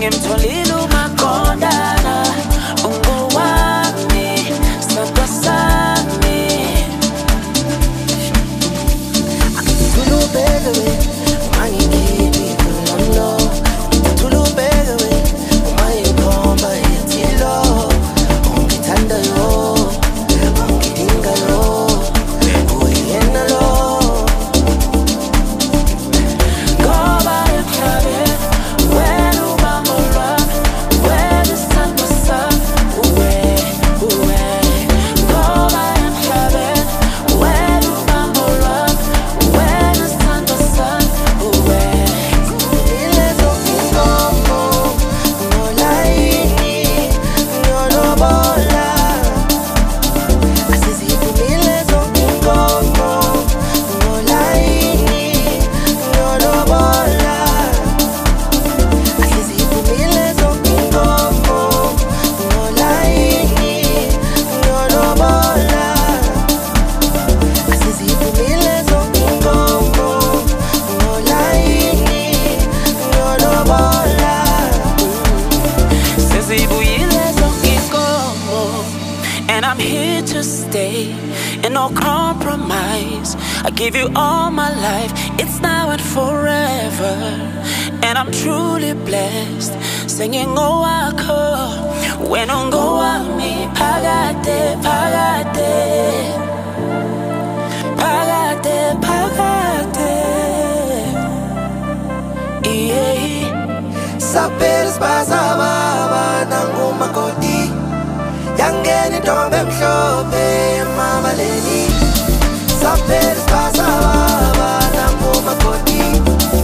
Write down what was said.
ngimtholile uMaqondana ungowami sandwa sami Tulubeka we mangikhiphi no tulubeka we mayikhomba yethilo ungithanda yo ungidinga lo uyena lo ngoba emhlabeni wena ubamba lwami wena sandwa sami uwe ngoba emhlabeni wena ubamba lwami wena sandwa sami uwe ilezo inkomo nolayini nolobola asiziphumile zonke inkomo nolayini nolobola asiziphumile zonke inkomo nolayini nolobola asiziphumile zonke inkomo nolayini nolobola sezibuyile zonke inkomo and I'm here to stay and no compromise. I give you all my life, it's now and forever, and I'm truly blessed singing owakho wena ungowami phakade phakade phakade phakade yeah. Saperes basababa nangumakoti yangeni ntombi emhlophe emabaleni Saperes basababa nangumakoti